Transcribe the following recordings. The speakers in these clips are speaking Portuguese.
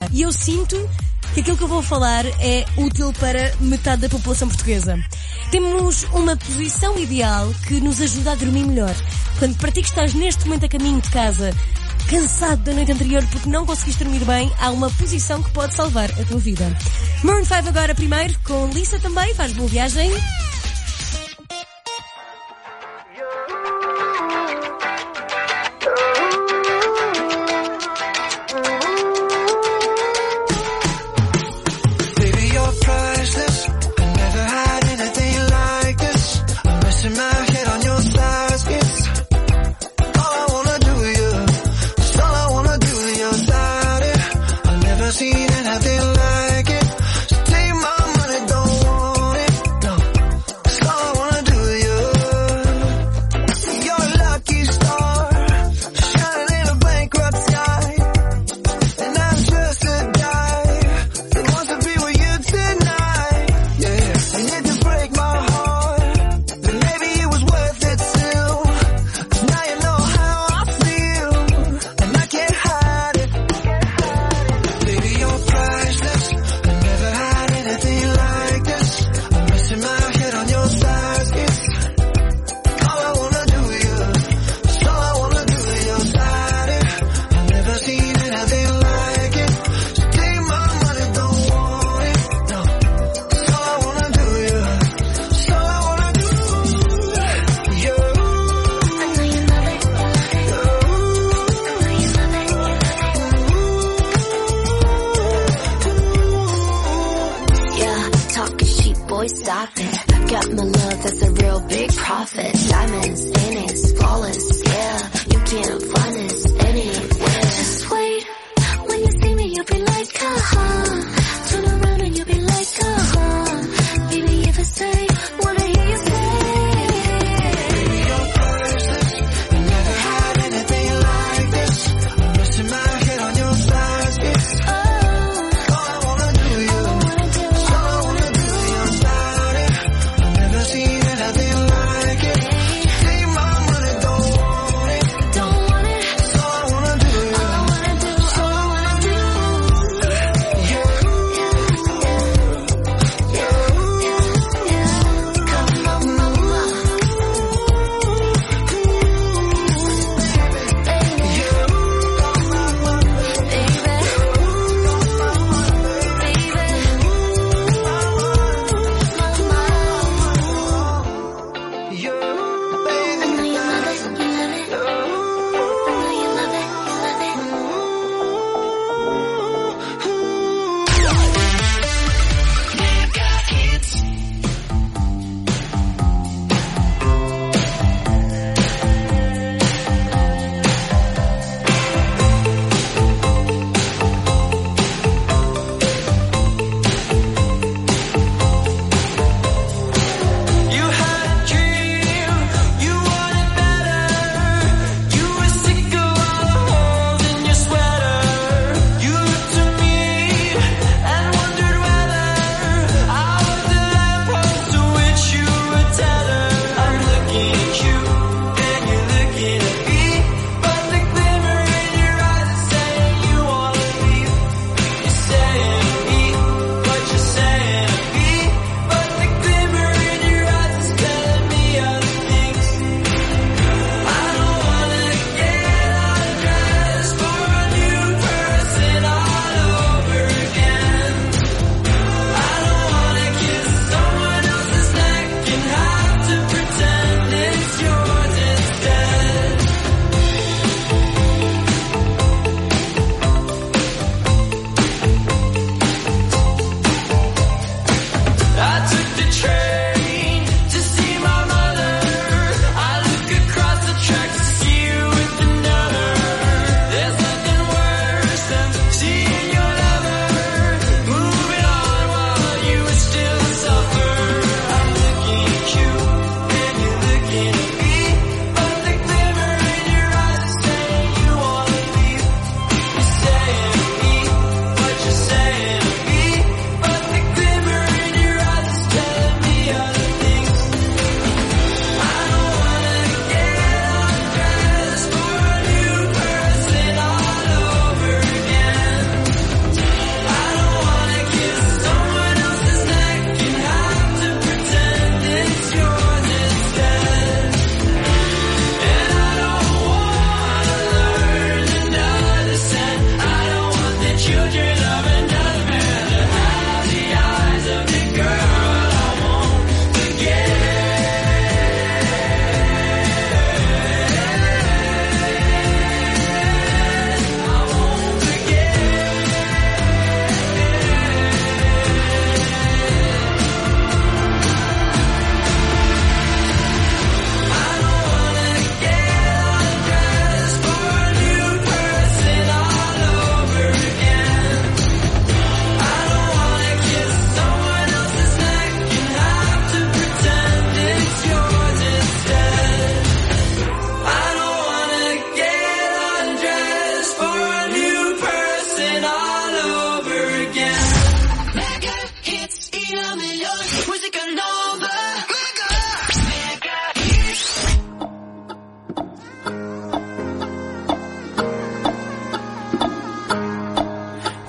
E eu sinto que aquilo que eu vou falar é útil para metade da população portuguesa. Temos uma posição ideal que nos ajuda a dormir melhor. Quando para ti que estás neste momento a caminho de casa, cansado da noite anterior porque não conseguiste dormir bem, há uma posição que pode salvar a tua vida. Maroon 5 agora primeiro, com Lisa também, faz boa viagem.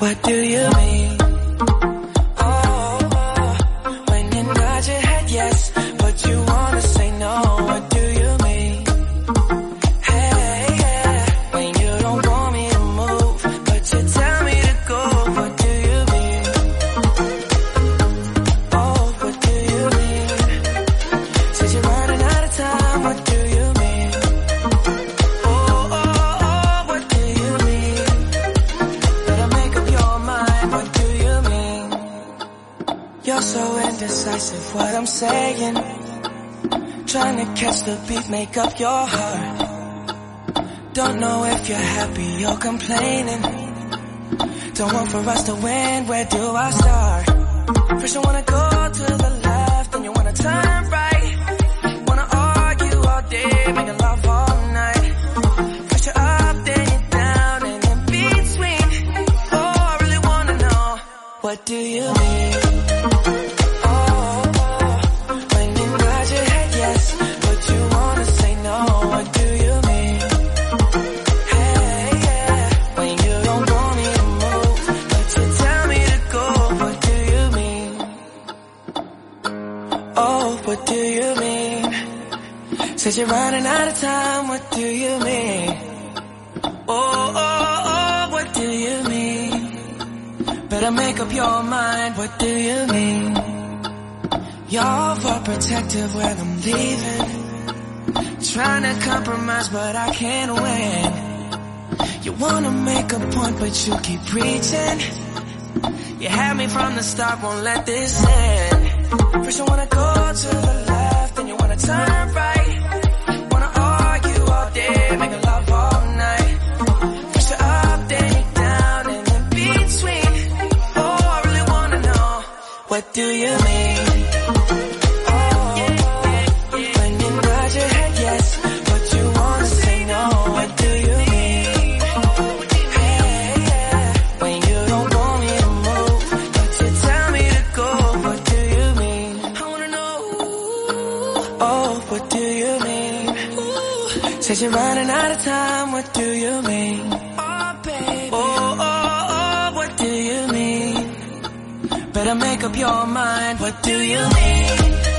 What do you mean? Oh, when you nod your head yes, but you wanna say no. What do you mean? Hey, yeah, when you don't want me to move, but you tell me to go. What do you mean? Oh, what do you mean? Said you're running out of time. What do you mean? Oh, what do you mean? Better make up your mind. What do you mean? You're so indecisive, what I'm saying. Trying to catch the beat, make up your heart. Don't know if you're happy or complaining. Don't want for us to win, where do I start? First you wanna go to the left, then you wanna turn right. Wanna argue all day, making love all night. First you're up, then you're down, and in between. Oh, I really wanna know, what do you mean? Oh, when you nod your head yes, but you wanna say no. What do you mean? Hey, yeah, when you don't want me to move, but you tell me to go. What do you mean? Oh, what do you mean? Said you're running out of time. What do you mean? Oh, what do you mean? Better make up your mind. What do you mean? You're overprotective when I'm leaving. Trying to compromise, but I can't win. You wanna make a point, but you keep preaching. You had me from the start, won't let this end. First you wanna go to the left, then you wanna turn right. Wanna argue all day, making love all night. First you're up, then you're down, and in between. Oh, I really wanna know, what do you mean? Oh, when you nod your head yes, but you wanna say no. What do you mean? Hey, yeah, when you don't want me to move, but you tell me to go. What do you mean? I wanna know. Oh, what do you mean? Said you're running out of time. What do you mean? Oh, baby. Oh, what do you mean? Better make up your mind. What do you mean?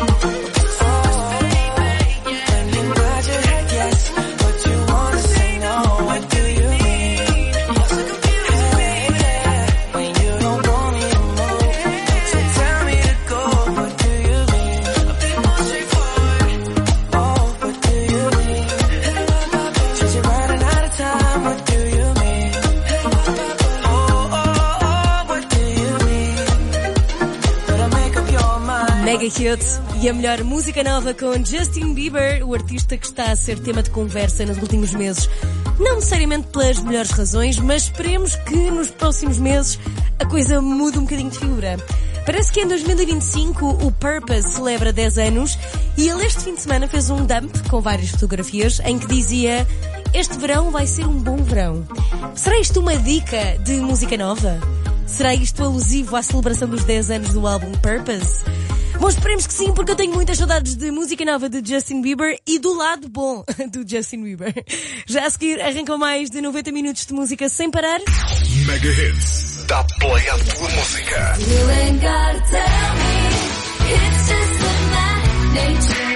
When you nod your head yes, but you wanna say no. What do you mean? Hey, yeah, when you don't want me to move, but you tell me to go. What do you mean? A bit more straightforward. Oh, what do you mean? Since you're running out of time. What do you mean? Oh, what do you mean? Better make up your mind. Mega Hit e a melhor música nova com Justin Bieber, o artista que está a ser tema de conversa nos últimos meses. Não necessariamente pelas melhores razões, mas esperemos que nos próximos meses a coisa mude um bocadinho de figura. Parece que em 2025 o Purpose celebra 10 anos e ele este fim de semana fez um dump com várias fotografias em que dizia: este verão vai ser um bom verão. Será isto uma dica de música nova? Será isto alusivo à celebração dos 10 anos do álbum Purpose? Bom, esperemos que sim, porque eu tenho muitas saudades de música nova de Justin Bieber e do lado bom do Justin Bieber. Já a seguir arrancam mais de 90 minutos de música sem parar. Mega Hits. Dá play à tua música. You ain't gotta tell me, it's just in my nature.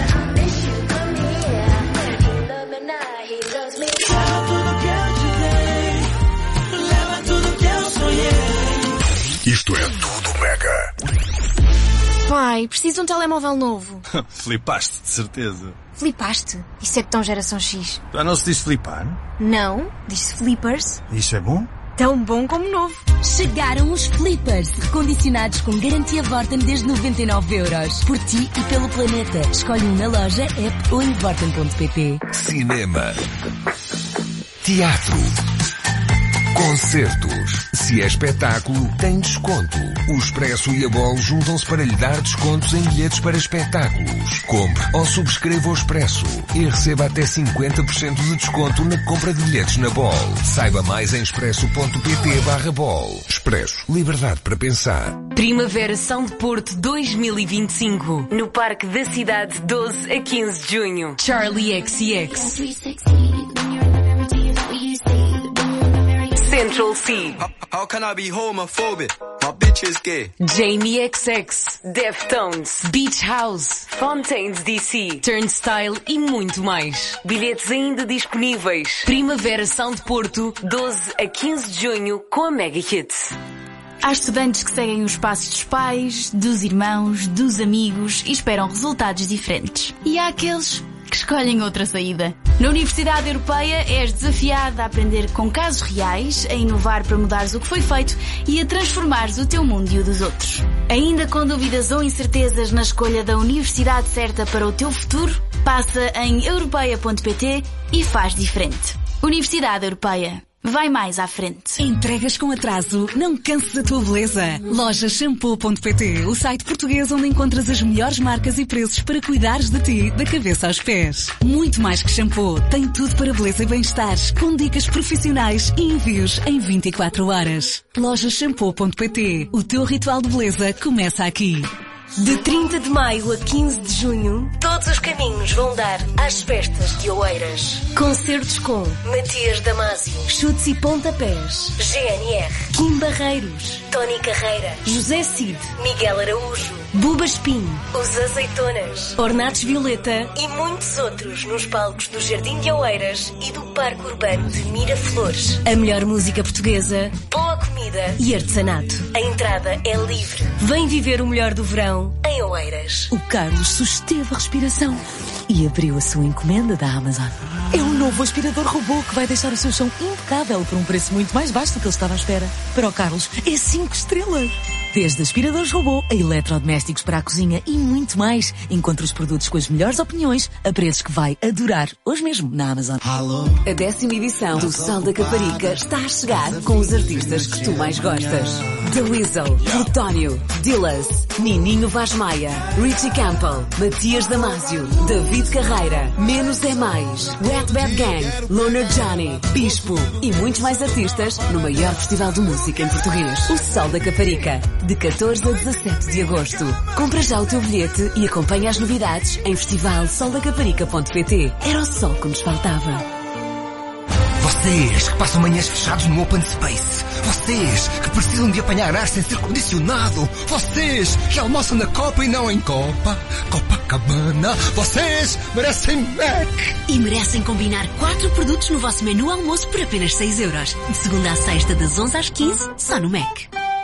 Isto é tudo Mega. Pai, preciso de um telemóvel novo. Flipaste, de certeza. Flipaste? Isso é tão geração X. Já não se diz flipar? Não, diz-se flippers. Isso é bom? Tão bom como novo. Chegaram os flippers, recondicionados com garantia Vorten desde 99€. Por ti e pelo planeta. Escolhe um na loja, app ou em vorten.pt. Cinema. Teatro. Concertos. Se é espetáculo, tem desconto. O Expresso e a Bol juntam-se para lhe dar descontos em bilhetes para espetáculos. Compre ou subscreva o Expresso e receba até 50% de desconto na compra de bilhetes na Bol. Saiba mais em expresso.pt/Bol. Expresso. Liberdade para pensar. Primavera São de Porto 2025. No Parque da Cidade, 12 a 15 de junho. Charlie XCX. Centro Central C. How can I be homophobic? My bitch is gay. Jamie XX, Deftones, Beach House, Fontaines DC, Turnstile e muito mais. Bilhetes ainda disponíveis. Primavera Sound Porto, 12 a 15 de junho com a Mega Hits. Há estudantes que seguem os passos dos pais, dos irmãos, dos amigos e esperam resultados diferentes. E há aqueles que escolhem outra saída. Na Universidade Europeia és desafiada a aprender com casos reais, a inovar para mudares o que foi feito e a transformares o teu mundo e o dos outros. Ainda com dúvidas ou incertezas na escolha da universidade certa para o teu futuro? Passa em europeia.pt e faz diferente. Universidade Europeia. Vai mais à frente. Entregas com atraso? Não canses a tua beleza. Lojashampoo.pt, o site português onde encontras as melhores marcas e preços para cuidares de ti, da cabeça aos pés. Muito mais que shampoo. Tem tudo para beleza e bem-estar, com dicas profissionais e envios em 24 horas. Lojashampoo.pt, o teu ritual de beleza começa aqui. De 30 de maio a 15 de junho, todos os caminhos vão dar às festas de Oeiras. Concertos com Matias Damasio, Chutes e Pontapés, GNR, Kim Barreiros, Tony Carreira, José Cid, Miguel Araújo, Buba Espinho, Os Azeitonas, Ornatos Violeta e muitos outros nos palcos do Jardim de Oeiras e do Parque Urbano de Miraflores. A melhor música portuguesa, boa comida e artesanato. A entrada é livre. Vem viver o melhor do verão em Oeiras. O Carlos susteve a respiração e abriu a sua encomenda da Amazon. É um novo aspirador robô que vai deixar o seu chão impecável por um preço muito mais baixo do que ele estava à espera. Para o Carlos, é 5 estrelas. Desde aspiradores robô a eletrodomésticos para a cozinha e muito mais. Encontre os produtos com as melhores opiniões a preços que vai adorar hoje mesmo na Amazon. A 10ª edição do Sol da Caparica está a chegar com os artistas que tu mais gostas. The Weasel, Plutónio, Dillas, Nininho Vaz Maia, Richie Campbell, Matias Damasio, David Carreira, Menos é Mais, Wet Bad Gang, Loner Johnny, Bispo e muitos mais artistas no maior festival de música em português. O Sol da Caparica, de 14 a 17 de agosto. Compra já o teu bilhete e acompanha as novidades em festivalsoldacaparica.pt. Era o sol que nos faltava. Vocês que passam manhãs fechados no Open Space. Vocês que precisam de apanhar ar sem ser condicionado. Vocês que almoçam na Copa e não em Copa. Copacabana. Vocês merecem Mac. E merecem combinar 4 produtos no vosso menu almoço por apenas 6 euros. De segunda à sexta, das 11 às 15, só no Mac.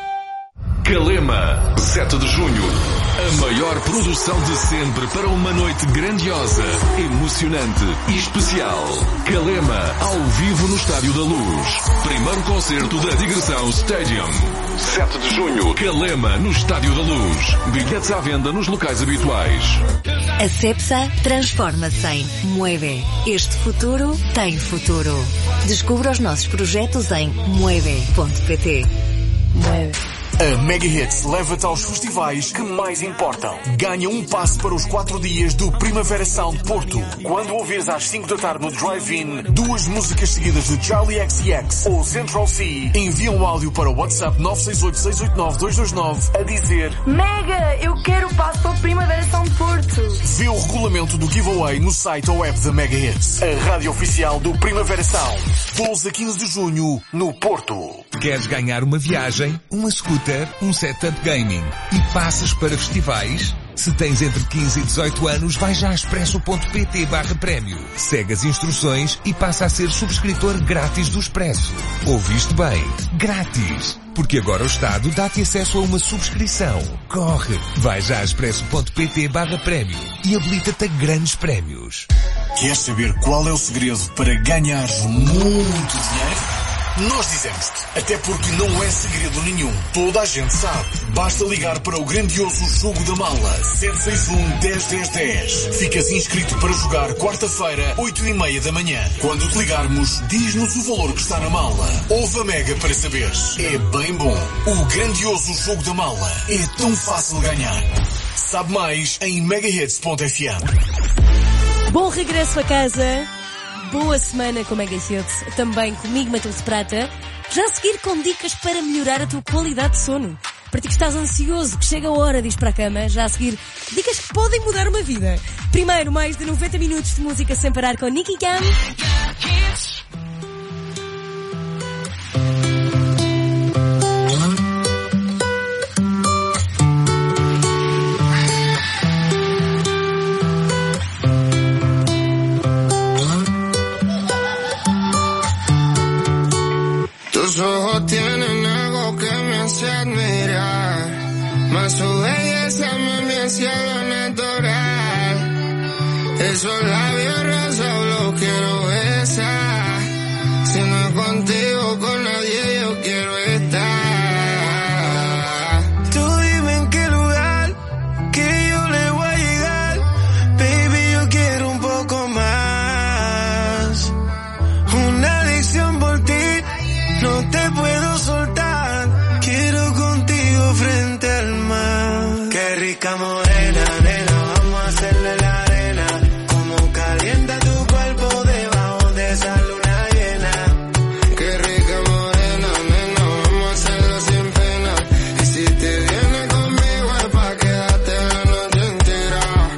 Calema, 7 de junho. A maior produção de sempre para uma noite grandiosa, emocionante e especial. Calema, ao vivo no Estádio da Luz. Primeiro concerto da Digressão Stadium. 7 de junho, Calema, no Estádio da Luz. Bilhetes à venda nos locais habituais. A Cepsa transforma-se em Mueve. Este futuro tem futuro. Descubra os nossos projetos em mueve.pt. Mueve. A Mega Hits leva-te aos festivais que mais importam. Ganha um passe para os 4 dias do Primavera Sound Porto. Quando ouvires às 5 da tarde no Drive-In 2 músicas seguidas de Charlie XCX ou Central C, envia um áudio para o WhatsApp 968-689-229 a dizer: Mega, eu quero o passe para o Primavera Sound Porto. Vê o regulamento do giveaway no site ou app da Mega Hits. A rádio oficial do Primavera Sound. 12 a 15 de junho, no Porto. Queres ganhar uma viagem, uma scooter, um setup gaming e passas para festivais? Se tens entre 15 e 18 anos, vai já a expresso.pt/prémio. Segue as instruções e passa a ser subscritor grátis do Expresso. Ouviste bem? Grátis! Porque agora o Estado dá-te acesso a uma subscrição. Corre! Vai já a expresso.pt/prémio e habilita-te a grandes prémios. Queres saber qual é o segredo para ganhar muito dinheiro? Nós dizemos-te, até porque não é segredo nenhum. Toda a gente sabe. Basta ligar para o grandioso Jogo da Mala 761-10-10-10. Ficas inscrito para jogar quarta-feira, 8h30 da manhã. Quando te ligarmos, diz-nos o valor que está na mala. Ouve a Mega para saberes. É bem bom. O grandioso Jogo da Mala é tão fácil de ganhar. Sabe mais em megahits.fm. Bom regresso a casa. Boa semana com Mega Hits, também comigo, Matheus Prata. Já a seguir com dicas para melhorar a tua qualidade de sono. Para ti que estás ansioso, que chega a hora de ir para a cama, já a seguir dicas que podem mudar uma vida. Primeiro, mais de 90 minutos de música sem parar com Nicky Jam. sé admirar, mas su belleza me hacia lo natural. Esos labios rosas los quiero besar. Si no es contigo, con nadie yo quiero estar. Tú dime en qué lugar que yo le voy a llegar. Baby, yo quiero un poco más. Una adicción por ti, no te puedo soltar. Quiero contigo frente al mar. Qué rica morena, nena, vamos a hacerle la arena. Como calienta tu cuerpo debajo de esa luna llena. Qué rica morena, nena, vamos a hacerlo sin pena. Y si te vienes conmigo es pa' quedarte la noche entera.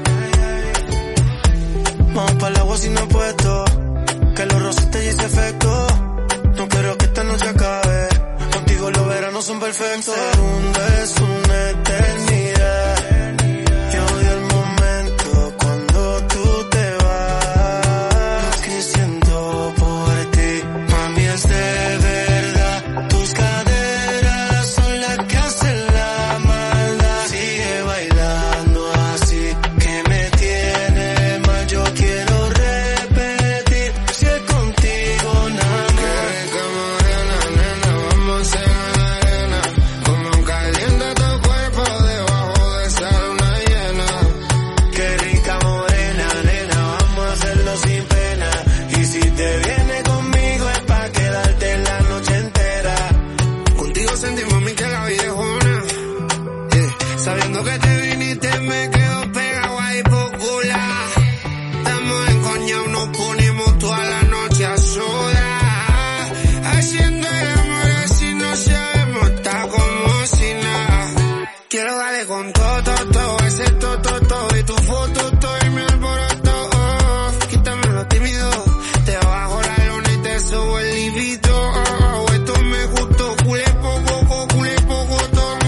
Vamos para el agua sin apuesto, que los rosas te hice efecto. No quiero que esta noche acabe, contigo los veranos son perfectos. Un segundo es una eternidad. Yo odio el momento cuando tú te vas. Lo que siento por ti, mami, es de verdad. Tus caderas son las que hacen la maldad. Sigue bailando así, que me tiene mal. Yo quiero repetir, si es contigo nada más. Qué rica morena, nena, vamos a hacer la arena. Como calienta tu cuerpo debajo de esa luna llena. Qué rica morena, nena, vamos a hacerlo sin pena. Y si te vienes conmigo es pa' quedarte la noche entera. Contigo sentimos mi que la viejona. Sabiendo que te viniste me quedo pegado ahí por cular. Estamos encoñados, nos ponemos toda la noche a solas. Haciendo el amor así no sabemos, está como si nada. Quiero darle con todo, ese todo y tu foto, todo y mi alboroto. Quítame lo tímido, te bajo la luna y te subo el libido. Esto me gustó, culé poco todo.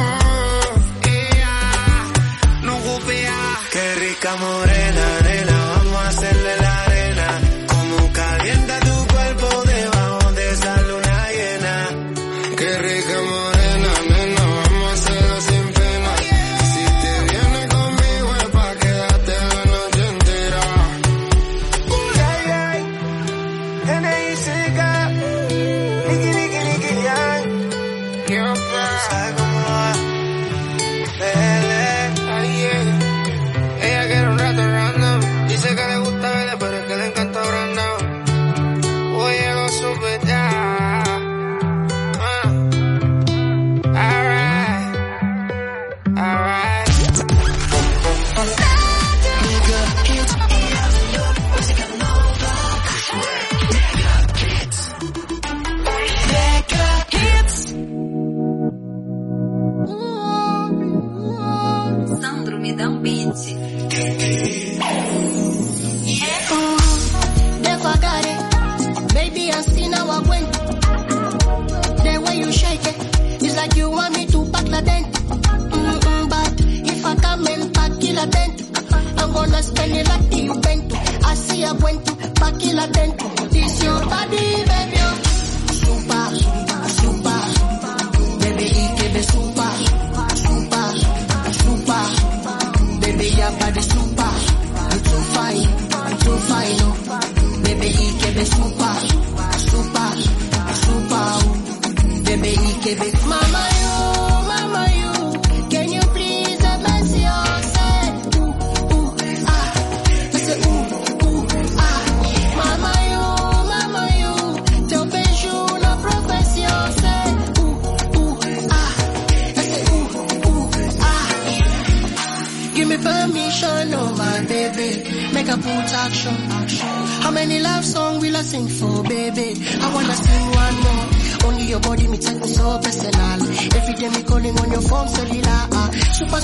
No golpea. Qué rica morena, nena, vamos a hacerle la arena. Como calienta tu cuerpo debajo de esa luna llena. Qué rica morena, nena, vamos a hacerlo sin pena. Si te vienes conmigo es pa' quedarte la noche entera. N.I.C.K. Niki, yang. ¿Sabes cómo va? Ella quiere un rato random. Dice que le gusta verle, pero es que le encanta Brandon. Oye, lo supe ya. Alright. Sandro, me dá beat. Devagare, baby, I see now I went. The way you shake it, it's like you want me to pack the dent. But if I come and pack la dent, I'm gonna spend it like you went to. I see I went to pack la dent. This your body, baby. Super, baby, he give it super. Baby, your body super. You too fine, oh. Baby, he give it super. Baby, he give it. Mama, you, can you please advance yourself? I say Mama, you, tell you no profess yourself. I say give me permission, oh my baby, make a put action. How many love songs will I sing for, baby? I wanna sing one more. Only your body me take me so personal. Every day me calling on your phone cellular. Super,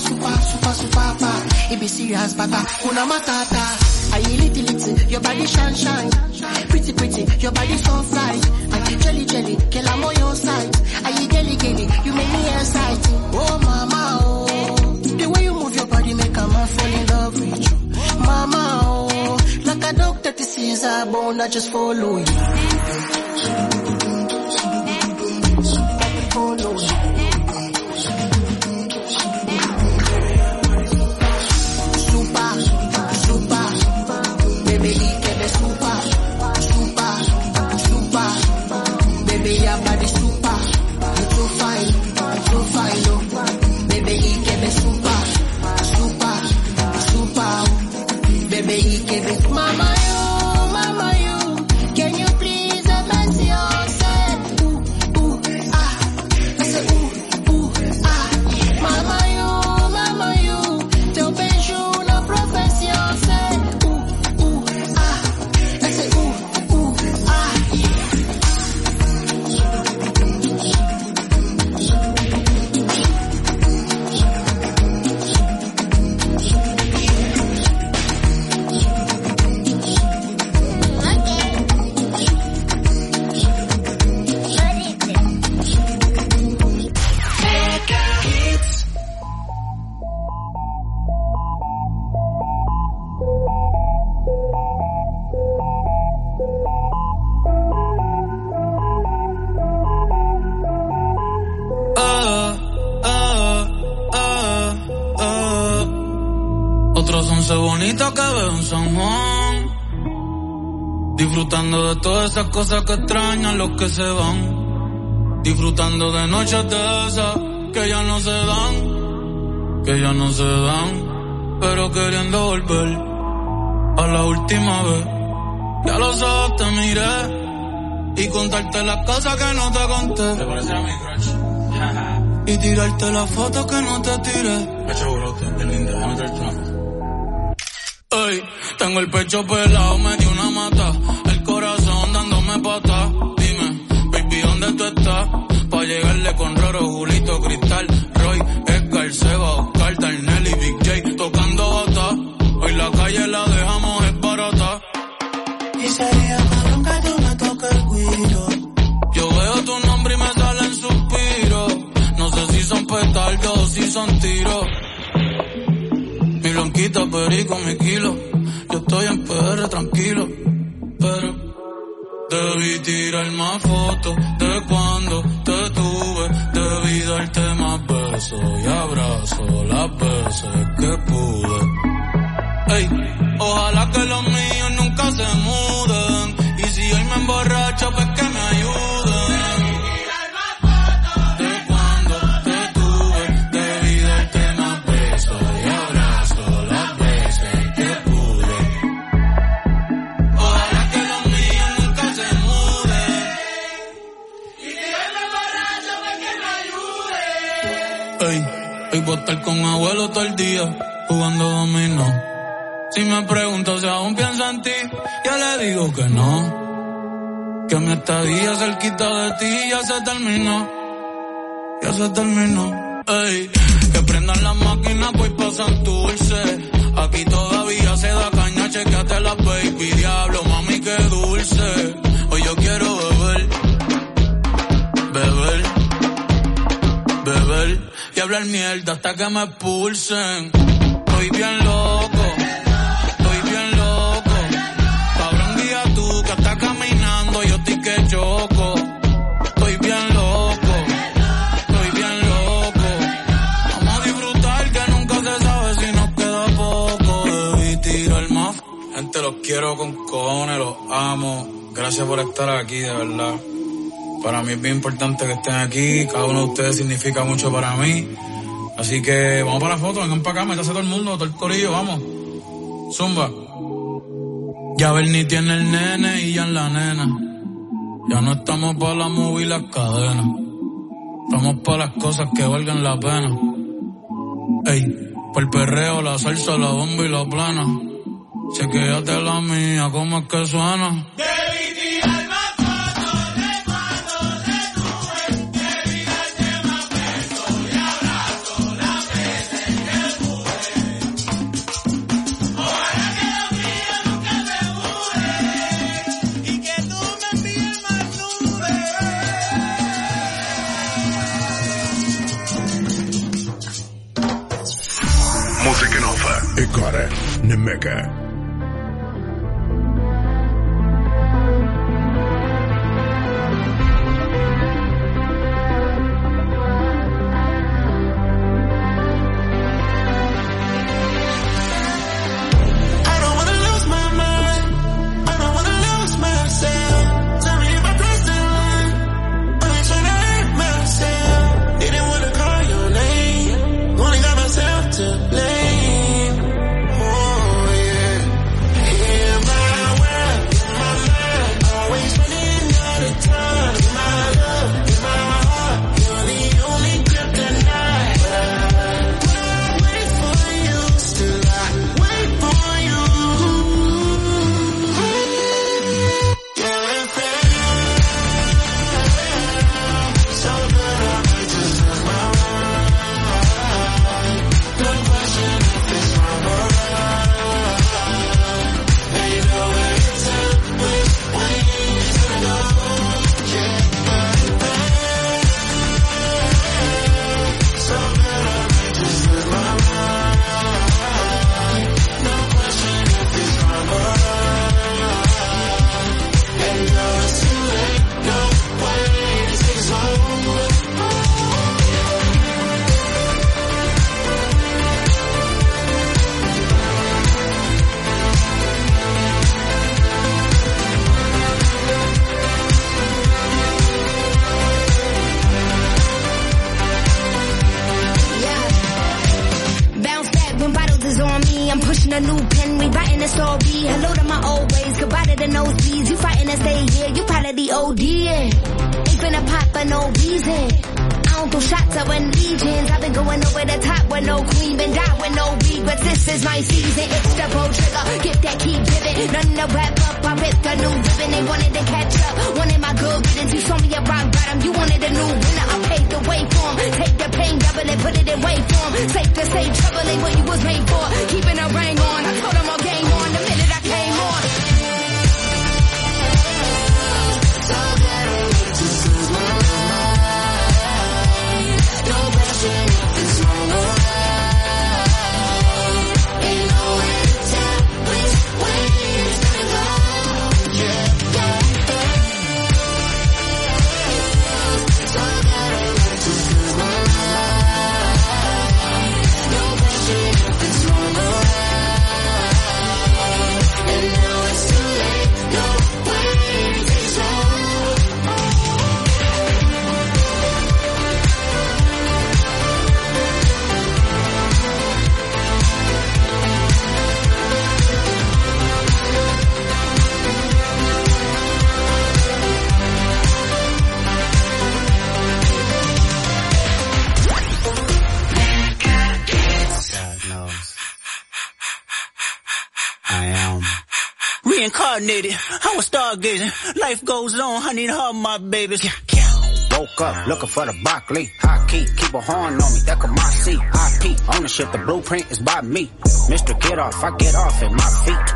it be serious, but una matata. Aye, little, your body shine. Pretty, your body so fly. Aye, jelly, kill am on your side. Aye, gelly, you make me exciting. Oh, mama, oh. The way you move your body make a man fall in love with you. Mama, oh. Like a dog that sees a bone, I just follow you. once bonitas que veo en San Juan. Disfrutando de todas esas cosas que extrañan los que se van. Disfrutando de noches de esas que ya no se dan. Que ya no se dan. Pero queriendo volver a la última vez. Ya los ojos te miré y contarte las cosas que no te conté. ¿Te parece a mi crush? Y tirarte las fotos que no te tiré. Pecho brote, es linda, déjame traerte una cosa. Ey, tengo el pecho pelado, me dio una mata. El corazón dándome patas. Dime, baby, ¿dónde tú estás? Pa' llegarle con Roro, Julito, Cristal, Roy, Edgar, Seba, Oscar, Darnell y Big J tocando bata. Hoy la calle la dejamos es barata. Y sería cabrón que tú me toques el guiro. Yo veo tu nombre y me salen suspiros. No sé si son petardos o si son tiros. Mi blanquita, perico, mi kilo. Yo estoy en PR tranquilo. Pero debí tirar más fotos de cuando te tuve. Debí darte más besos y abrazos las veces que pude. Ey, ojalá que los míos nunca se muden. Y si hoy me emborracho, pues que me ayuden. De cuando te tuve, debí darte más besos y abrazos las veces que pude. Ojalá que los míos nunca se muden. Y si hoy me emborracho, pues que me ayuden. Ey, hoy voy a estar con abuelo todo el día jugando dominó. Si me pregunto si aún pienso en ti, yo le digo que no. Que mi estadía cerquita de ti ya se terminó. Ya se terminó. Ey, que prendan las máquinas pues pasan dulce. Aquí todavía se da caña, chequeate la baby. Diablo, mami, qué dulce. Hoy yo quiero beber. Beber. Beber. Y hablar mierda hasta que me expulsen. Estoy bien loco. Yo estoy que choco, estoy bien loco, vamos a disfrutar que nunca se sabe si nos queda poco, debí tirar más. Gente, los quiero con cojones, los amo, gracias por estar aquí, de verdad. Para mí es bien importante que estén aquí, cada uno de ustedes significa mucho para mí, así que vamos para la foto, vengan para acá, métase todo el mundo, todo el corillo, vamos, zumba. Ya Bernie tiene el nene y ya en la nena. Ya no estamos para la movie y las cadenas. Estamos para las cosas que valgan la pena. Ey, por el perreo, la salsa, la bomba y la plana. Chequéate la mía, ¿cómo es que suena? Debí tirar más fotos de cuando te tuve. Debí darte más besos y abrazos las veces que pude. Ojalá que los míos nunca se muden. Y que tú me envíes más nudes. Música nova, agora na Mega. To blame, oh yeah. I'm pushing a new pen, rewriting the story. Hello to my old ways, goodbye to the nosebleeds. You fighting to stay here, you part of the OD, yeah. Ain't finna pop for no reason. I don't throw shots, I run legions. I've been going over the top with no queen, been down with no regrets. This is my season, it's the pro trigger. Get that keep giving, nothing to wrap up. I ripped a new ribbon, they wanted to catch up. Wanted my good riddance, you saw me a rock bottom. You wanted a new winner, I paid the way for 'em. Take the pain, double it, put it in wait for 'em. Safe to say, trouble ain't what you was made for. Keeping a ring on, I told 'em all game on the minute I came on. Reincarnated, I was stargazing. Life goes on, I need all my babies. Woke up looking for the broccoli. High key, keep a horn on me, that could my seat. IP, ownership, the blueprint is by me. Mr. Get Off, I get off at my feet.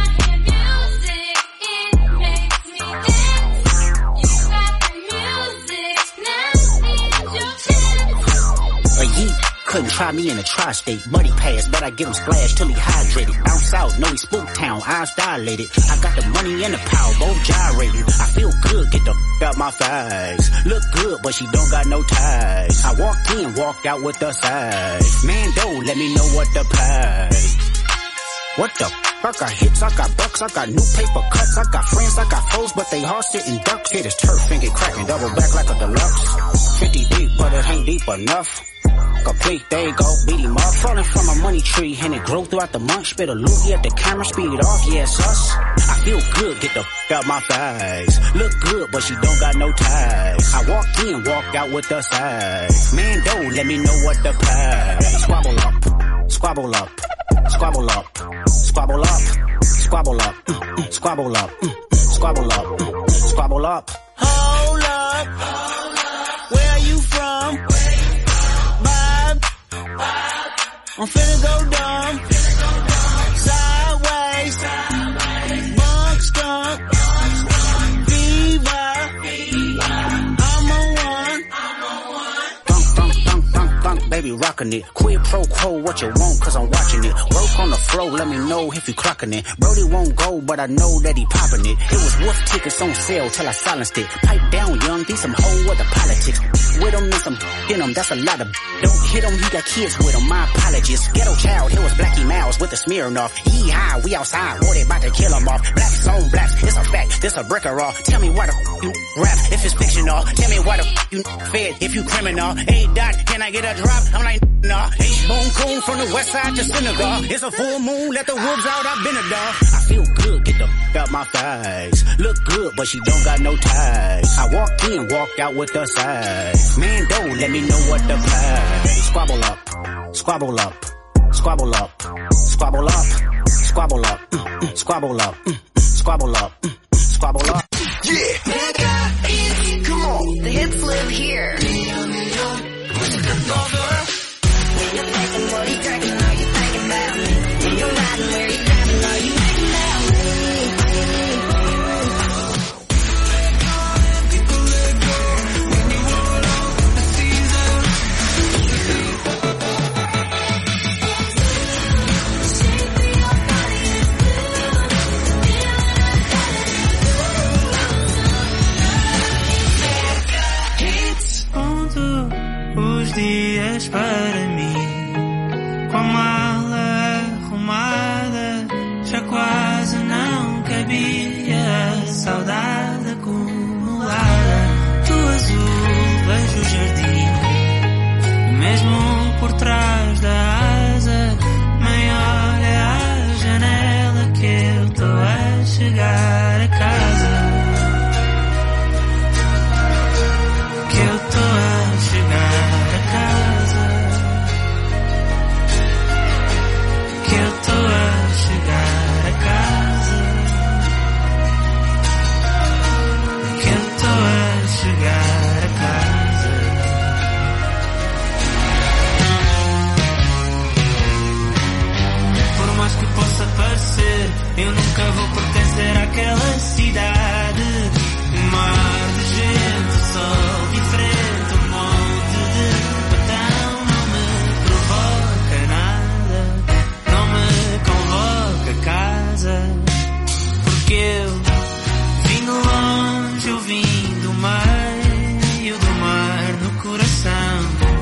Couldn't try me in a tri-state. Muddy pass, bet I give him splash till he hydrated. Bounce out, know he spook town, eyes dilated. I got the money and the power, both gyrating. I feel good, get the out my face. Look good, but she don't got no ties. I walked in, walked out with the size. Man, don't let me know what to pay. What the I got hits, I got bucks, I got new paper cuts, I got friends, I got foes, but they all sitting ducks. Hit his turf and get cracking, double back like a deluxe. 50 deep, but it ain't deep enough. Complete, there you go, beat him up. Falling from a money tree, and it grew throughout the month. Spit a loogie at the camera, speed off, yeah, it's us. I feel good, get the out my face. Look good, but she don't got no ties. I walked in, walked out with the size. Man, don't let me know what to pay. Squabble up, squabble up, squabble up, squabble up, squabble up, squabble up, squabble up, squabble up. Hold up, where are you from? I'm finna go dumb, sideways, bunk skunk, fever, I'm a one. Thunk, baby, rockin' it. Quid pro quo, what you want, cause I'm watching it. Broke on the floor, let me know if you clocking it. Brody won't go, but I know that he popping it. It was wolf tickets on sale till I silenced it. Pipe down, young, these some whole other politics. With him and some in him, that's a lot of don't hit him, he got kids with him, my apologies. Ghetto child, here was Blackie Mouse with the Smirnoff. Yee-haw, we outside, boy, they about to kill him off. Blacks on blacks, it's a fact, this a brick or all. Tell me why the you rap if it's fictional. Tell me why the you fed if you criminal. Hey, Dot, can I get a drop? I'm like, nah. H-Bone coon from the west side to Senegal. It's a full moon, let the wolves out, I've been a dog. I feel good, get the out my face. Look good, but she don't got no ties. I walked in, walked out with the size. Man, don't let me know what to pay. Squabble up, squabble up, squabble up, squabble up, squabble up, squabble up, squabble up, squabble up. Yeah! Come on! The hits live here. What are you drinking? Are you thinking about me? When you're riding, where you driving? Are you thinking about me? Os dias para mim, com a mala arrumada, já quase não cabia, saudade acumulada. Do azul vejo o jardim, mesmo por trás da asa, maior é a chegar a casa. Que eu tô a chegar a casa. Que eu tô a chegar a casa. Que eu tô a chegar a casa. Por mais que possa parecer, eu nunca vou pertencer àquela cidade. Um mar de gente, sol diferente, um monte de patão. Não me provoca nada, não me convoca a casa. Porque eu vim de longe, eu vim do meio do mar no coração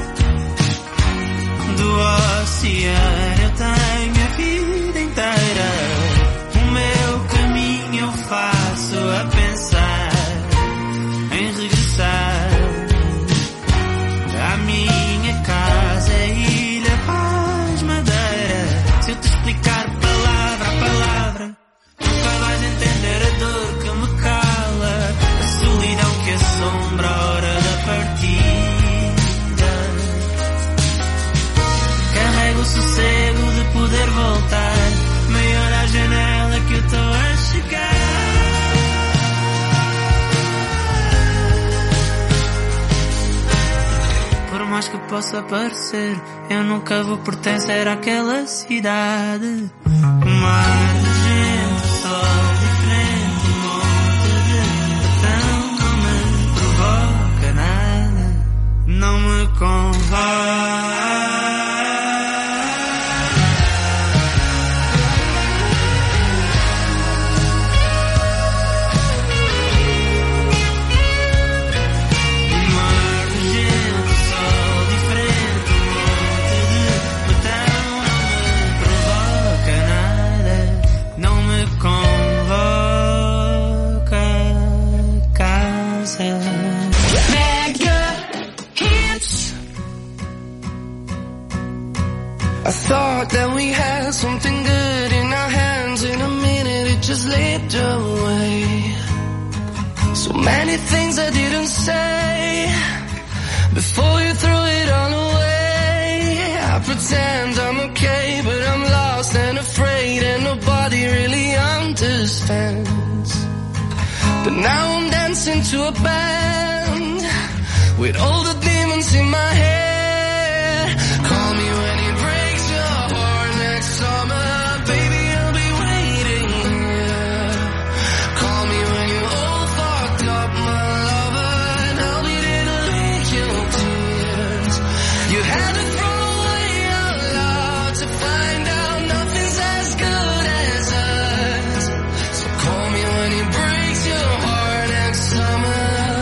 do oceano. Eu tenho a vida inteira, o meu caminho eu faço a pensar em regressar à minha casa, Ilha Paz Madeira. Se eu te explicar palavra a palavra, nunca vais entender a dor que me cala, a solidão que assombra a hora da partida. Carrego o sossego de poder voltar, meio olha à janela que eu tô a chegar. Por mais que possa parecer, eu nunca vou pertencer àquela cidade. Um mar de gente, sol diferente, um monte de patão. Não me provoca nada, não me convoca. I thought that we had something good in our hands. In a minute it just slipped away. So many things I didn't say before you threw it all away. I pretend I'm okay, but I'm lost and afraid, and nobody really understands. But now I'm dancing to a band with all the demons in my head. Call me when it breaks your heart next summer, baby, I'll be waiting here. Call me when you're all fucked up, my lover, and I'll be there to lick your tears. You had to throw away your love to find out nothing's as good as us. So call me when it breaks your heart next summer.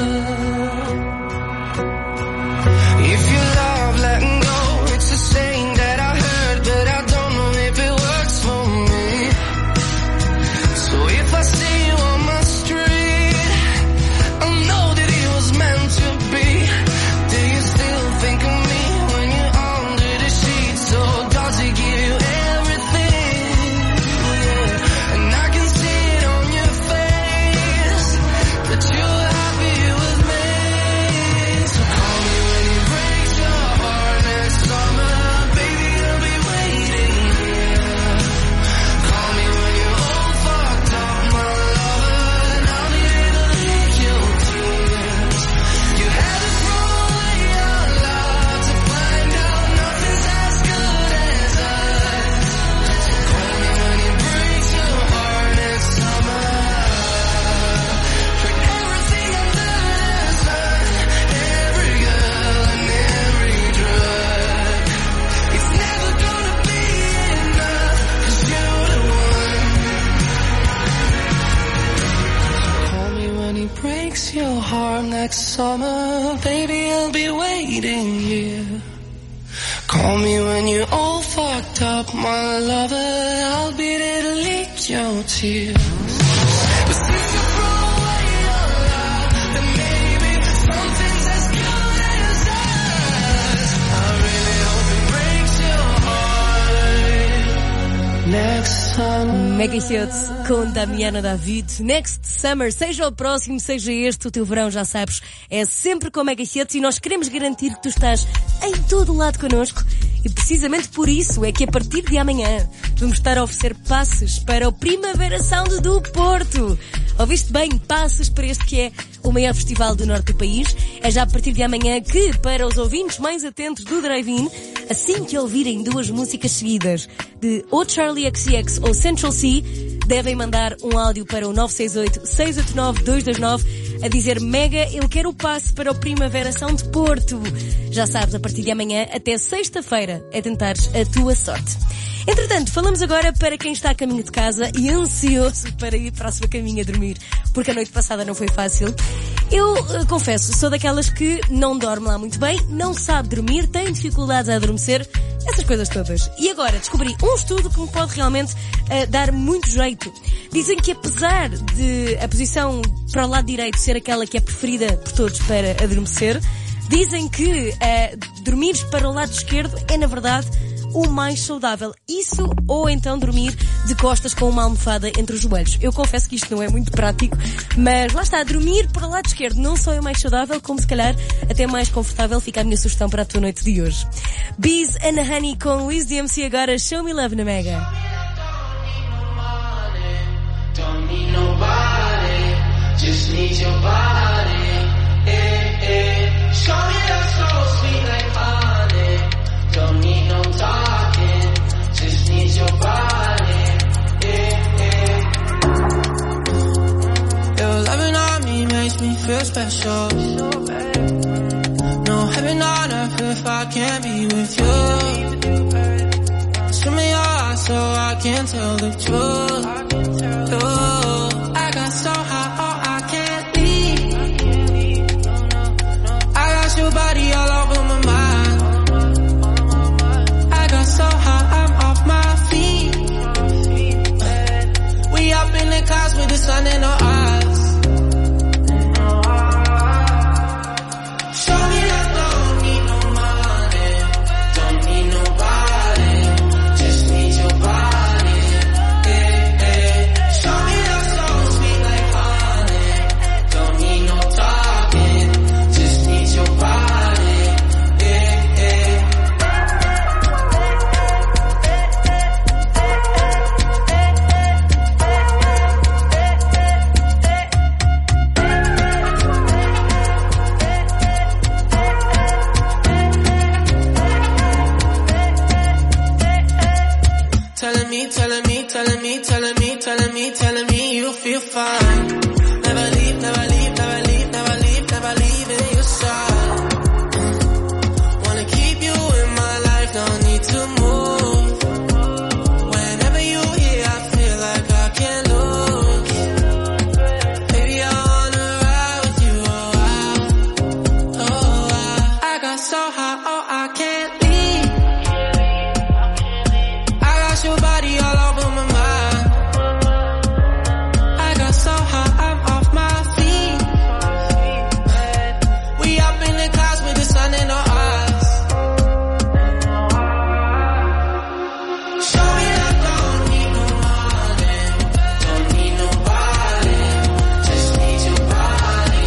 If you love letting go, it's a saying that I heard, but I don't know if it works for me. So if I see you on my street, I know that it was meant to be. Do you still think of me when you're under the sheets? So does he give you everything? Yeah. And I can see it on your face that you're happy with me. So call me when it breaks your heart next summer, baby, I'll be waiting here. Call me when you're all fucked up, my lover, and I'll be there to lick your tears. You had to throw away your love to find out nothing's as good as us. So call me when it breaks your heart next summer. For everything under the sun, every girl and every drug, it's never gonna be enough, 'cause you're the one. Call me when it breaks your heart next summer, baby, I'll be waiting here. Call me when you're all fucked up, my lover, I'll be there to lick your tears. But since you throw away your love, then maybe something's as good as us. I really hope it breaks your heart next summer. Mega Hits com Damiana David. Next Summer, seja o próximo, seja este, o teu verão, já sabes, é sempre com Mega Hits e nós queremos garantir que tu estás em todo lado connosco. E precisamente por isso é que a partir de amanhã vamos estar a oferecer passes para o Primavera Sound do Porto. Ouviste bem? Passes para este que é o maior festival do norte do país. É já a partir de amanhã que, para os ouvintes mais atentos do Drive-In, assim que ouvirem duas músicas seguidas de ou Charlie XCX ou Central C, devem mandar um áudio para o 968-689-229 a dizer: Mega, eu quero o passe para o Primavera Sound de Porto. Já sabes, a partir de amanhã até sexta-feira é tentares a tua sorte. Entretanto, falamos agora para quem está a caminho de casa e ansioso para ir para a sua caminha dormir, porque a noite passada não foi fácil. Eu confesso, sou daquelas que não dorme lá muito bem, não sabe dormir, tem dificuldades a adormecer, essas coisas todas. E agora descobri um estudo que me pode realmente dar muito jeito. Dizem que apesar de a posição para o lado direito ser aquela que é preferida por todos para adormecer, dizem que dormires para o lado esquerdo é, na verdade, o mais saudável. Isso ou então dormir de costas com uma almofada entre os joelhos. Eu confesso que isto não é muito prático, mas lá está, dormir para o lado esquerdo não só é mais saudável, como se calhar até mais confortável. Fica a minha sugestão para a tua noite de hoje. Bees and Honey com Luís DMC agora, Show Me Love na Mega. Don't need nobody, just need your body. Show me love so sweet like honey. Don't need no talking, just need your body. Your loving on me makes me feel special. No heaven on earth if I can't be with you. Show me your eyes so I can tell the truth. I got so high, oh I can't leave. I got your body all over my mind. I got so high, I'm off my feet. We up in the clouds with the sun in our eyes. Show me that don't need no money, don't need nobody, just need your body. Show me that so sweet like honey, don't need no talking, just need your body. Telling me you feel fine. Never leave, never leave, never leave, never leave, never leave in your side. Wanna keep you in my life, don't need to move. Whenever you're here, I feel like I can't lose. Baby, I wanna ride with you, I got so high, oh I can't leave. I got your body all over my mind. So high, I'm off my feet. We up in the clouds with the sun in our eyes. Show me that don't need no money, don't need nobody, just need your body.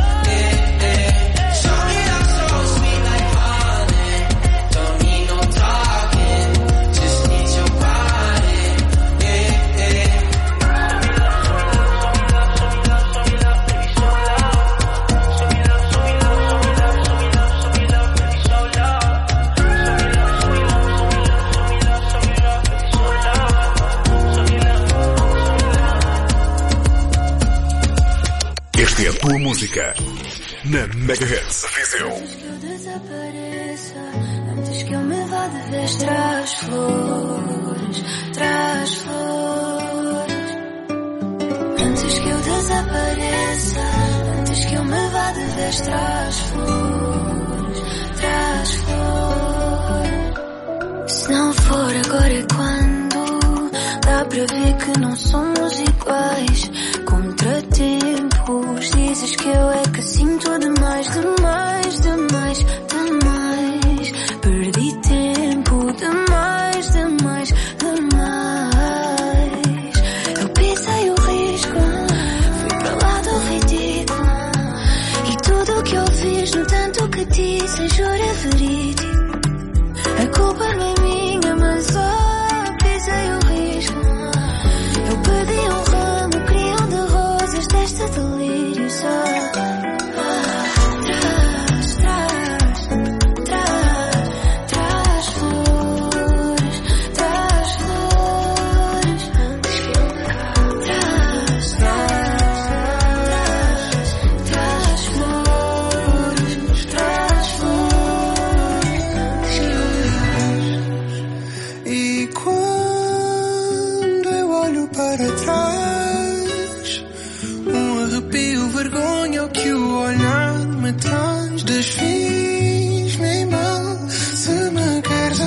Show me that so sweet like honey, don't need no talking, just need your body. Esta é a tua música na Mega Hits. Viseu. Antes que eu desapareça, antes que eu me vá de vez, traz flores, traz flores. Antes que eu desapareça, antes que eu me vá de vez, traz flores, traz flores. Se não for agora é quando dá para ver que não somos iguais. Contratempos, dizes que eu é que sinto demais, demais, demais, demais. Perdi tempo, demais, demais, demais.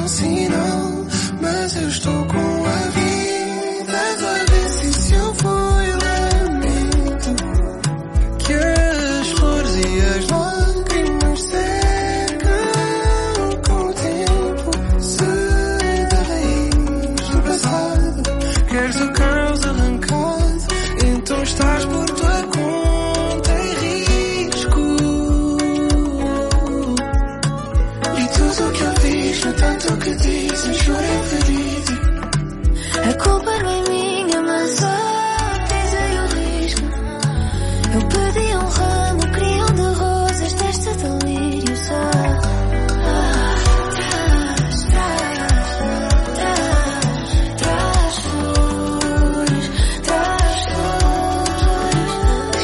um sinal, mas eu estou com a vida. A ver se eu fui lamento que as flores e as lágrimas secam com o tempo. Se da raiz do passado queres o caos arrancado, então estás por tua conta em risco. E tudo o que eu fiz, no tanto que dizem, chorei ferido. A culpa não é minha, mas só pisei o risco. Eu pedi um ramo, queria um de rosas deste delírio só. Traz flores, traz flores.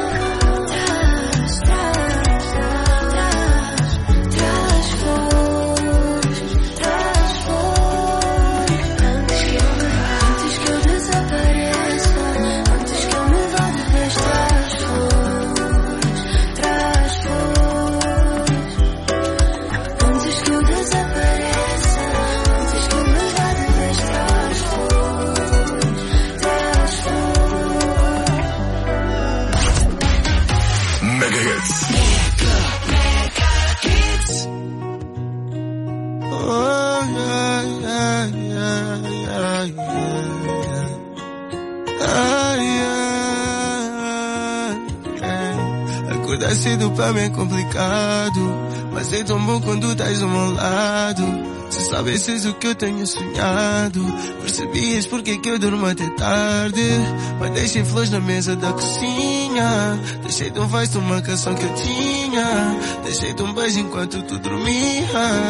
Traz flores, traz flores. Antes que eu desapareça, antes que eu me vá de vez, traz flores, traz flores. Antes que eu desapareça, antes que eu me vá de vez, traz flores, traz flores. Mega Hits. Oh, yeah, yeah, yeah, yeah, yeah. Ah, yeah, yeah. Acordar cedo pra mim é complicado, mas é tão bom quando estás ao meu lado. Se soubesses o que eu tenho sonhado, percebias porque que eu durmo até tarde. Mas deixei flores na mesa da cozinha, deixei-te um voz de uma canção que eu tinha, deixei-te um beijo enquanto tu dormias.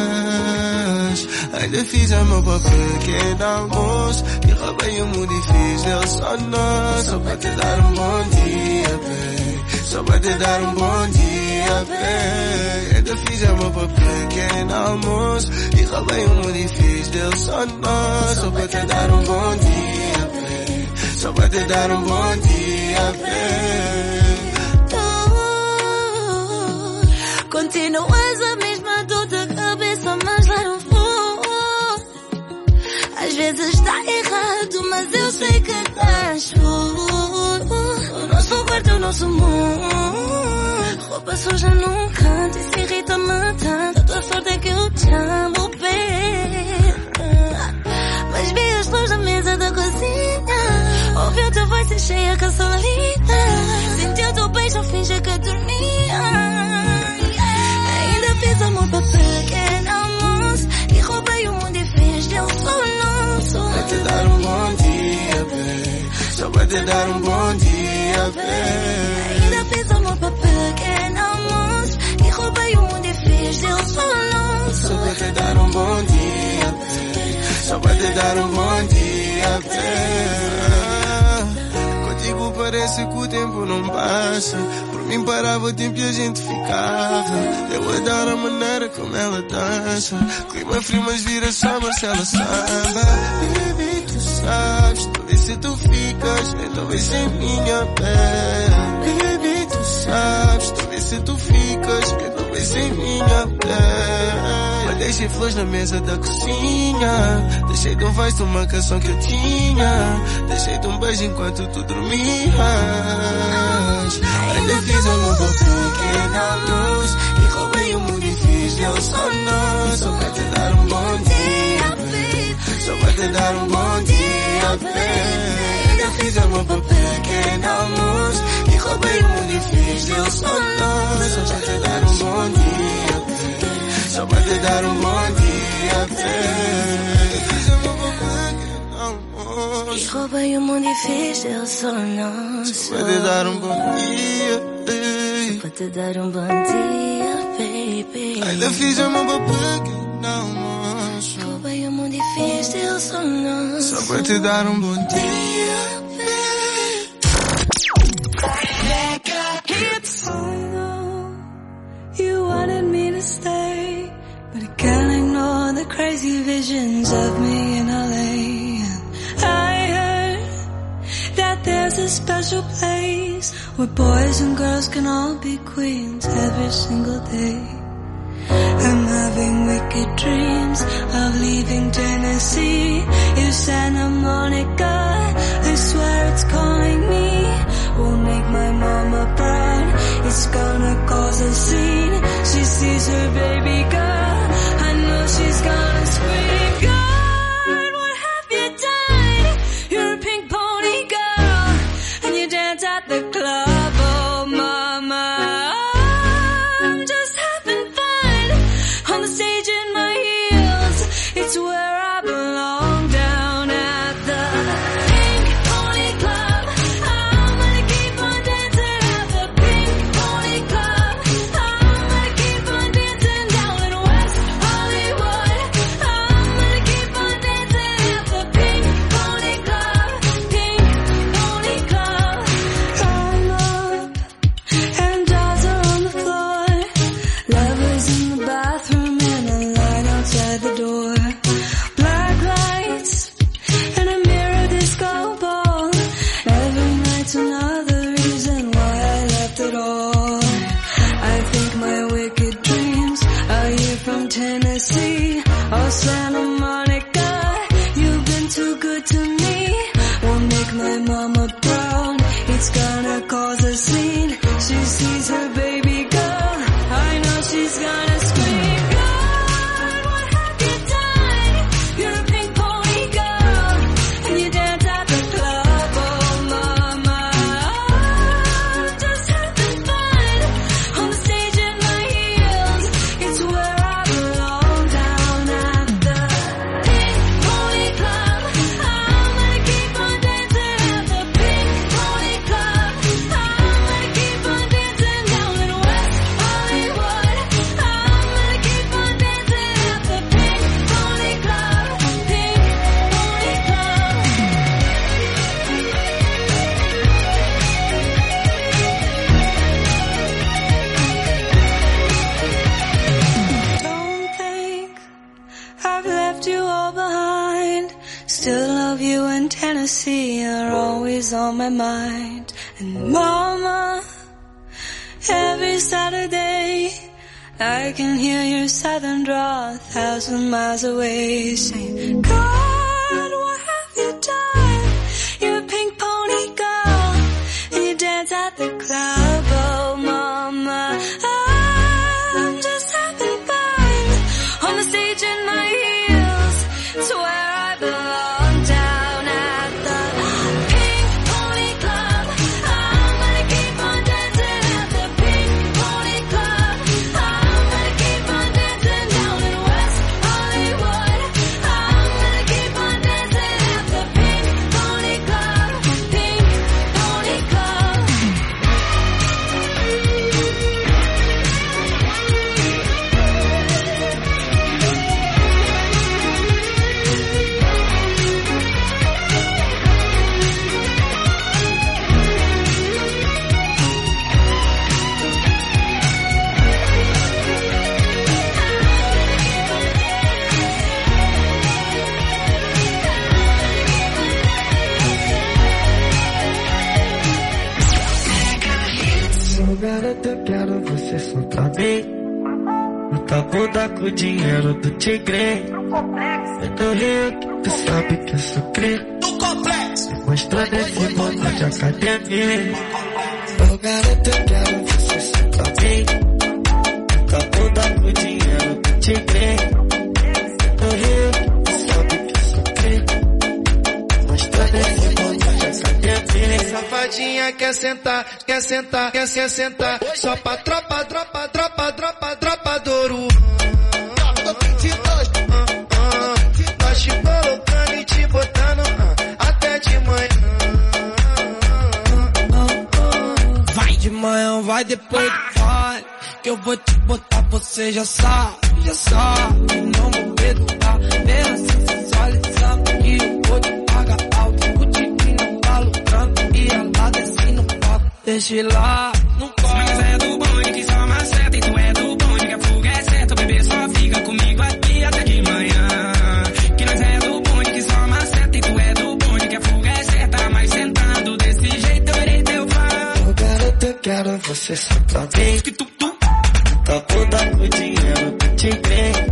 Ainda fiz a meu papel pequeno almoço e roubei o mundo e fiz dele só nós. Só para te dar um bom dia, baby. Só para te dar um bom dia, baby. Ainda fiz a meu papel pequeno almoço e roubei o mundo e fiz dele só nós. Só para te dar um bom dia, baby. Só para te dar um bom dia, baby. Continuas a mesma dor da cabeça, mas lá não vou. Às vezes está errado, mas eu sei que estás full. O nosso quarto é o nosso mundo. Roupa suja num canto e se irrita-me tanto. A tua sorte é que eu te amo bem. Mas vi as flores na mesa da cozinha, ouvi o teu voz e cheia a gasolina. Senti o teu beijo, fingi que dormia. Ainda fiz amor para pequeno almoço e roubei o mundo e fiz dele só nosso. Vai te dar um bom dia, baby. Só vai te dar um bom dia, baby. Ainda fiz amor para pequeno almoço e roubei o mundo e fiz dele só nosso. Só vai te dar um bom dia, baby. Só vai te dar um bom dia, baby. Contigo parece que o tempo não passa. Por mim parava o tempo e a gente ficava. Eu adoro a maneira como ela dança. Clima frio mas vira samba se ela samba. Baby, tu sabes, talvez se tu ficas, nem talvez sem minha pele. Baby, tu sabes, talvez se tu ficas, nem talvez sem minha pele. Mas deixei flores na mesa da cozinha, deixei-te um voz de uma canção que eu tinha, deixei-te um beijo enquanto tu dormias. Ainda fiz amor para pequena luz e roubei o mundo e fiz dele só nós. Só vai te dar um bom dia, baby. Só vai te dar um bom dia, baby. Ainda fiz amor para pequena luz e roubei o mundo e fiz dele só nós. Só vai te dar um bom dia, baby. Só vai te dar um bom dia, baby. Fiz amor para pequena luz e roubei o mundo e fiz dele só nosso. Só vai te dar um bom dia, baby. Só vai te dar um bom dia, baby. Ainda fiz amor para pequena luz. Roubei o mundo e fiz dele só nosso. Só vai te dar um bom dia, You wanted me to stay, but I can't ignore the crazy visions of me in LA. I heard that there's a special place where boys and girls can all be queens every single day. I'm having having wicked dreams of leaving Tennessee. If Santa Monica, I swear it's calling me, will make my mama proud. It's gonna cause a scene. She sees her baby girl, I know she's gonna scream. God, what have you done? You're a pink pony girl, and you dance at the club. Oh mama, I'm just having fun on the stage in my heels. It's where I belong, down at the Pink Pony Club. I'm gonna keep on dancing at the Pink Pony Club. I'm gonna keep on dancing down in West Hollywood. I'm gonna keep on dancing at the Pink Pony Club. Pink Pony Club. I'm up and dolls are on the floor. Lovers in the bathroom and a light outside the door. Black lights and a mirror disco ball. Every night's another reason why I left it all. I think my wicked dreams are here from Tennessee. Oh Santa Monica, you've been too good to me. Won't make my mama proud. It's gonna cause a scene. She sees her baby girl, I know she's gonna scream. God, what have you done? You're a pink pony girl, and you dance at the club. Oh mama, I'm just having fun on the stage in my heels. It's where I belong, down at the Pink Pony Club. I'm gonna keep on dancing at the Pink Pony Club. I'm gonna keep on dancing down in West Hollywood. I'm gonna keep on dancing at the Pink Pony Club. Pink Pony Club. Don't think I've left you all behind. Still love you, and Tennessee are always on my mind. And mama, every Saturday I can hear your southern drawl 1,000 miles away, saying, God, what have you done? You're a pink pony girl, and you dance at the club. Oh mama, I'm just having fun on the stage in my heels. It's where I belong, down at the Pink Pony Club. I'm gonna keep on dancing at the Pink Pony Club. I'm gonna keep on dancing down in West Hollywood. I'm gonna keep on dancing at the Pink Pony Club. Pink Pony Club. Sou garota, eu quero você só pra mim. Na tua bunda com o dinheiro do tigre. Eu tô rico, tu sabe que eu sou crente. Mostrando esse mundo de academia. Sou garota, eu quero você só pra mim. Na tua bunda com o dinheiro do tigre. Eu tô rico, tu sabe que eu sou crente. Mostrando esse mundo de academia. Safadinha quer sentar, quer sentar, quer se sentar. Só pra tropa, tropa, tropa, tropa, tropa do ouro. Nós te colocando e te botando até de manhã. Vai de manhã, vai depois do pai. Que eu vou te botar, você já sabe, já sabe. Não vou perdoar, mesmo assim cê só lhe sabe. Que eu vou te pagar alto. O tigre não tá lucrando e ela desce no papo. Deixa lá, não corre. Mas é do bonde que só maceta. E tu é do bonde que a fuga é certa. O bebê só fica comigo aqui até de manhã. Que nós é do bonde que só maceta. E tu é do bonde que a fuga é certa. Mas sentado desse jeito eu irei teu fã. Ô garota, eu quero você só pra mim. Tá toda com o dinheiro do tigre.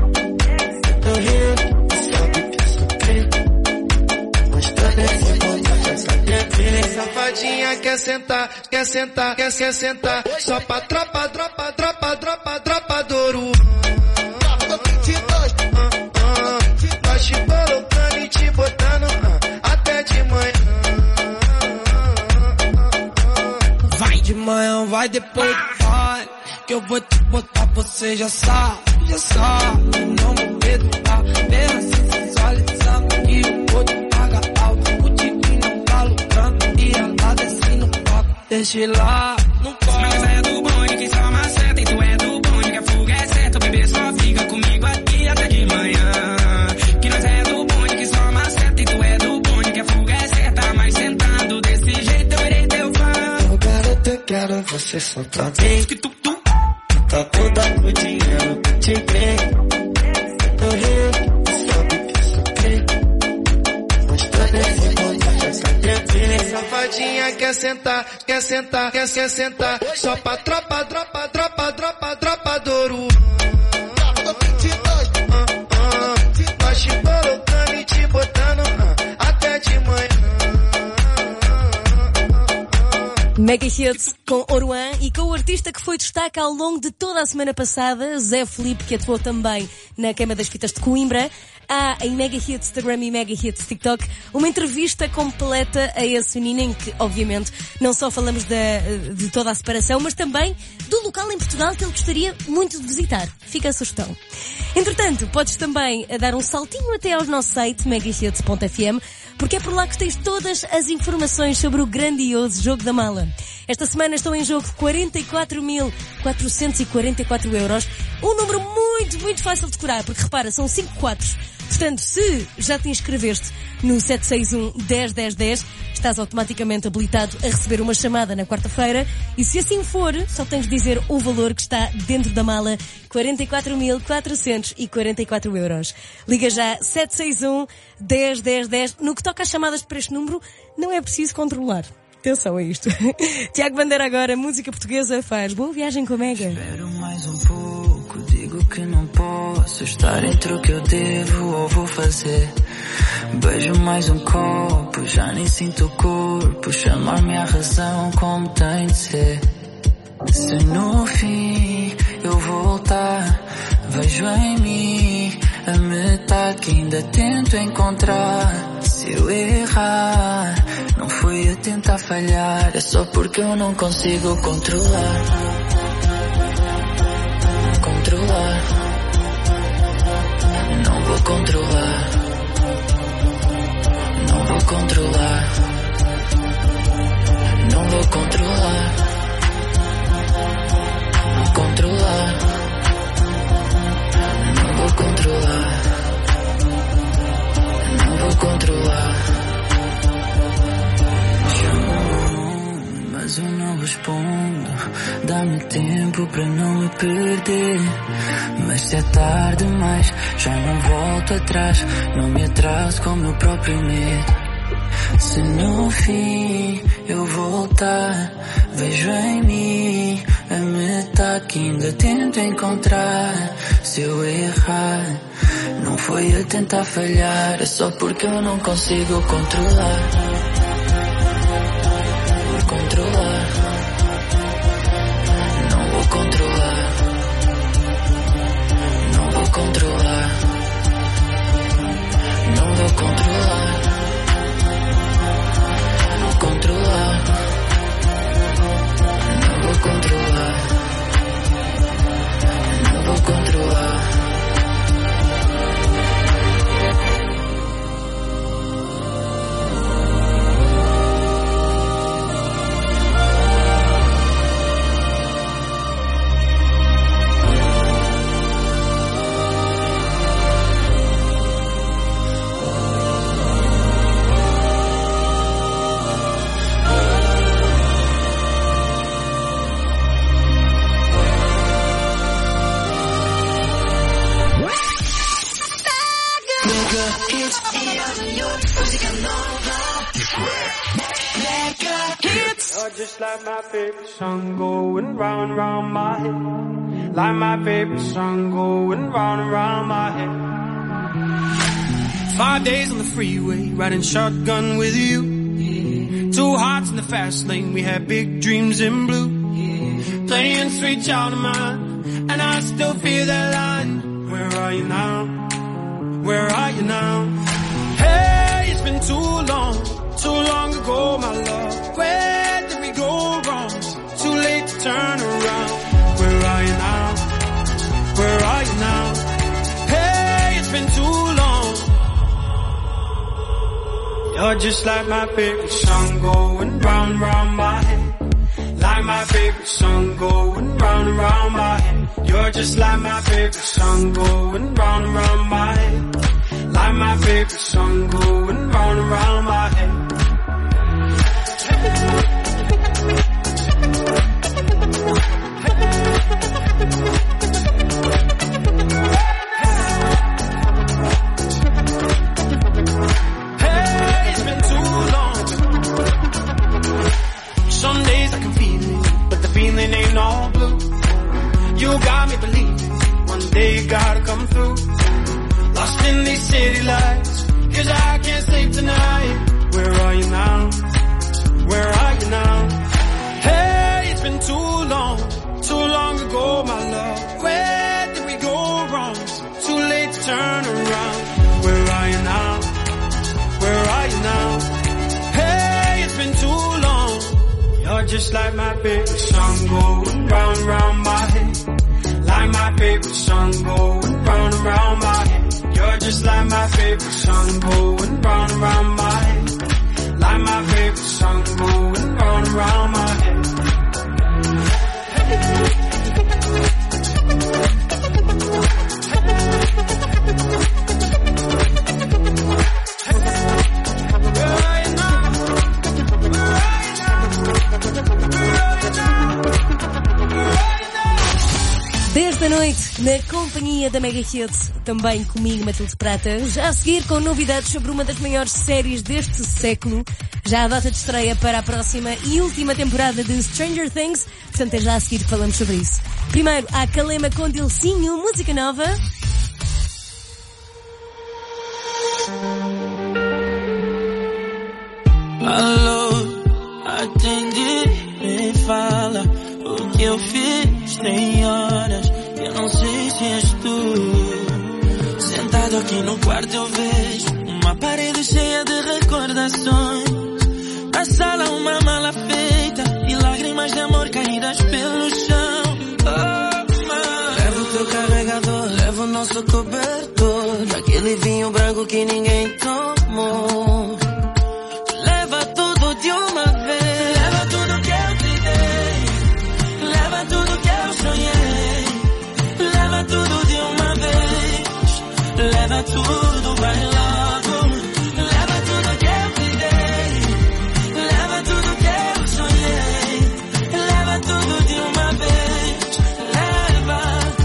Safadinha quer sentar, quer sentar, quer sentar. Só pra tropa do Oruan. Nós te colocando e te botando até de manhã. Vai de manhã, vai depois do pai, que eu vou te botar, você já sabe, já sabe. Não vou perdoar, bem assim sensualizando e o outro paga alto. O tique não fala tanto e ela desce no palco. Deixa lá, não pode. Mas é do bonde que só maceta, e tu é do bonde que a fuga é certa. O bebê só fica comigo aqui até de manhã. Que nós é do bonde que só maceta, e tu é do bonde que a fuga é certa. Mas sentado desse jeito eu irei teu fã. Ô garota, eu quero você só pra mim. Tá toda com dinheiro que te crê. Tô rindo, sabe que sofri. Mas tô nesse ponto, já sabe. Safadinha quer sentar, quer sentar, quer sentar. Só pra tropa do Oruan. Nós te colocando e te botando até de manhã. Mega Hits com Oruan e com o artista que foi destaque ao longo de toda a semana passada, Zé Felipe, que atuou também na Queima das Fitas de Coimbra. Há em Mega Hits Instagram e Mega Hits TikTok uma entrevista completa a esse menino em que, obviamente, não só falamos de toda a separação, mas também do local em Portugal que ele gostaria muito de visitar. Fica a sugestão. Entretanto, podes também dar um saltinho até ao nosso site megahits.fm, porque é por lá que tens todas as informações sobre o grandioso Jogo da Mala. Esta semana estão em jogo 44.444 euros. Um número muito fácil de decorar, porque repara, são 5 quadros. Portanto, se já te inscreveste no 761-10-10-10, estás automaticamente habilitado a receber uma chamada na quarta-feira. E se assim for, só tens de dizer o valor que está dentro da mala, 44.444 euros. Liga já 761-10-10-10. No que toca às chamadas para este número, não é preciso controlar. Atenção a isto. Tiago Bandeira agora, música portuguesa, faz boa viagem com a Mega. Espero mais um pouco, digo que não posso estar entre o que eu devo ou vou fazer. Beijo mais um copo, já nem sinto o corpo, chamar-me a razão como tem de ser. Se no fim eu voltar, vejo em mim a metade que ainda tento encontrar. Se eu errar, não foi a tentar falhar, é só porque eu não consigo controlar. Controlar. Não vou controlar. Não vou controlar. Não vou controlar. Controlar. Não vou controlar. Não vou controlar. Chamo, mas eu não respondo. Dá-me tempo para não me perder. Mas se é tarde demais, já não volto atrás. Não me atraso com o meu próprio medo. Se no fim eu voltar, vejo em mim a metade que ainda tento encontrar. Se eu errar, não foi a tentar falhar, é só porque eu não consigo controlar. Controlar. Não vou controlar. Não vou controlar. Não vou controlar. Controlar. Não vou controlar. Não vou controlar. Just like my favorite song going round and round my head. Like my favorite song going round and round my head. 5 days on the freeway, riding shotgun with you. Two hearts in the fast lane, we had big dreams in blue. Playing sweet child of mine, and I still feel that line. Where are you now? Where are you now? Hey, it's been too long ago, my love. Where did we go wrong? Too late to turn around. Where are you now? Where are you now? Hey, it's been too long. You're just like my favorite song going round, round my head. Like my favorite song going round and round my head. You're just like my favorite song going round and round my head. Like my favorite song going round and round my head. Hey, it's been too long. Some days I can feel it, but the feeling ain't all blue. You got me believing one day you gotta come through. Lost in these city lights, 'cause I can't sleep tonight. Where are you now? Where are you now? Hey, it's been too long ago, my love. Where did we go wrong? Too late to turn around. Where are you now? Where are you now? Hey, it's been too long. You're just like my favorite song going round, round my head. Like my favorite song going round and round my head. You're just like my favorite song going round and round my head. Like my favorite song going round and round my head. Desde a noite, na companhia da Mega Hit, também comigo, Matilde Prata, já a seguir com novidades sobre uma das maiores séries deste século, já a data de estreia para a próxima e última temporada de Stranger Things, portanto é já a seguir que falamos sobre isso. Primeiro, há Calema com Dilcinho, música nova. Alô, atende, me fala o que eu fiz, tem horas que eu não sei se és tu. Sentado aqui no quarto eu vejo uma parede cheia de recordações. Na sala uma mala feita e lágrimas de amor caídas pelo chão. Oh, levo o teu carregador, levo o nosso cobertor, aquele vinho branco que ninguém tomou. Leva tudo de uma vez, leva tudo que eu te dei, leva tudo que eu sonhei, leva tudo de uma vez, leva tudo, vai logo, leva tudo que eu te dei, leva tudo que eu sonhei, leva tudo de uma vez, leva,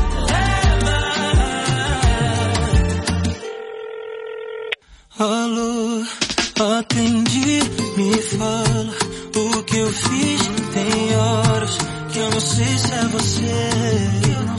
leva. Alô, atende, me fala o que eu fiz, tem horas que eu não sei se é você.